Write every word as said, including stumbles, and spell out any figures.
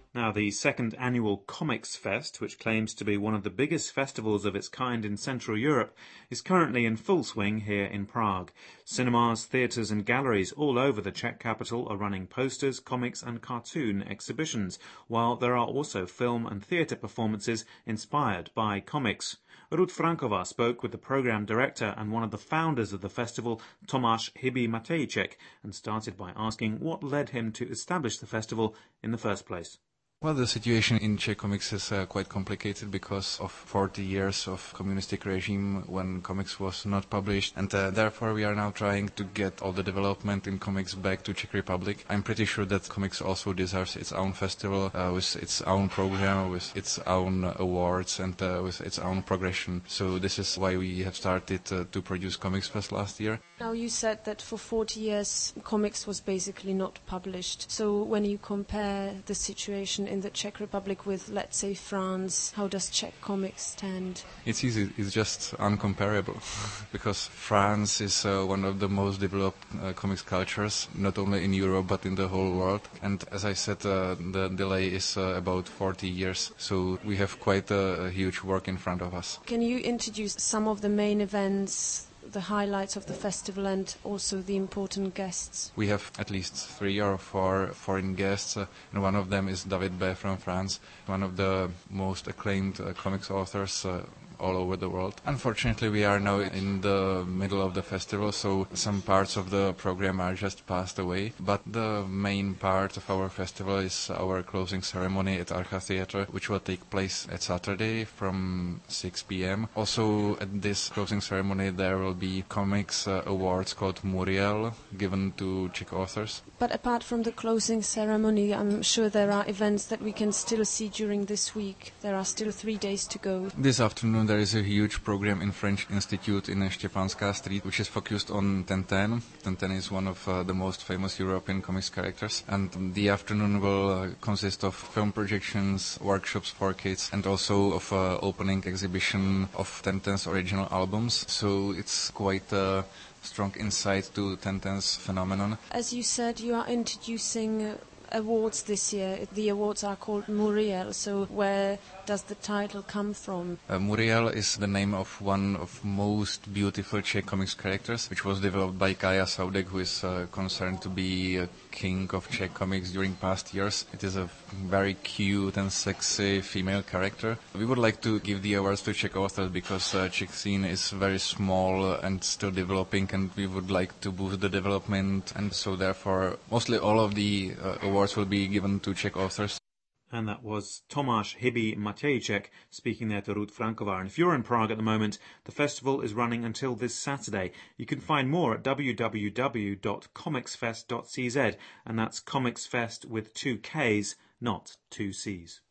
Now, the second annual Comics Fest, which claims to be one of the biggest festivals of its kind in Central Europe, is currently in full swing here in Prague. Cinemas, theatres and galleries all over the Czech capital are running posters, comics and cartoon exhibitions, while there are also film and theatre performances inspired by comics. Ruth Frankova spoke with the programme director and one of the founders of the festival, Tomáš Hybý Matejček, and started by asking what led him to establish the festival in the first place. Well, the situation in Czech comics is uh, quite complicated because of forty years of communistic regime when comics was not published, and uh, therefore we are now trying to get all the development in comics back to Czech Republic. I'm pretty sure that comics also deserves its own festival uh, with its own program, with its own uh, awards and uh, with its own progression. So this is why we have started uh, to produce Comics Fest last year. Now you said that for forty years comics was basically not published. So when you compare the situation in the Czech Republic with, let's say, France, how does Czech comics stand? It's easy, it's just uncomparable because France is uh, one of the most developed uh, comics cultures, not only in Europe but in the whole world. And as I said, uh, the delay is uh, about forty years, so we have quite a, a huge work in front of us. Can you introduce some of the main events, the highlights of the festival and also the important guests? We have at least three or four foreign guests, uh, and one of them is David B. from France, one of the most acclaimed uh, comics authors uh, all over the world. Unfortunately, we are now in the middle of the festival, so some parts of the program are just passed away. But the main part of our festival is our closing ceremony at Archa Theatre, which will take place at Saturday from six p.m. Also, at this closing ceremony, there will be comics uh, awards called Muriel, given to Czech authors. But apart from the closing ceremony, I'm sure there are events that we can still see during this week. There are still three days to go. This afternoon there is a huge program in French Institute in Štěpánská Street, which is focused on Tintin. Tintin is one of uh, the most famous European comics characters, and the afternoon will uh, consist of film projections, workshops for kids, and also of uh, opening exhibition of Tintin's original albums. So it's quite a strong insight to Tintin's phenomenon. As you said, you are introducing uh, awards this year. The awards are called Muriel, so where does the title come from? Uh, Muriel is the name of one of most beautiful Czech comics characters, which was developed by Kaja Saudek, who is uh, concerned to be a king of Czech comics during past years. It is a very cute and sexy female character. We would like to give the awards to Czech authors because uh, Czech scene is very small and still developing, and we would like to boost the development, and so therefore mostly all of the uh, awards will be given to Czech authors. And that was Tomáš Hybý Matejček speaking there to Ruth Frankova. And if you're in Prague at the moment, the festival is running until this Saturday. You can find more at w w w dot comics fest dot c z, and that's Comics Fest with two K's, not two C's.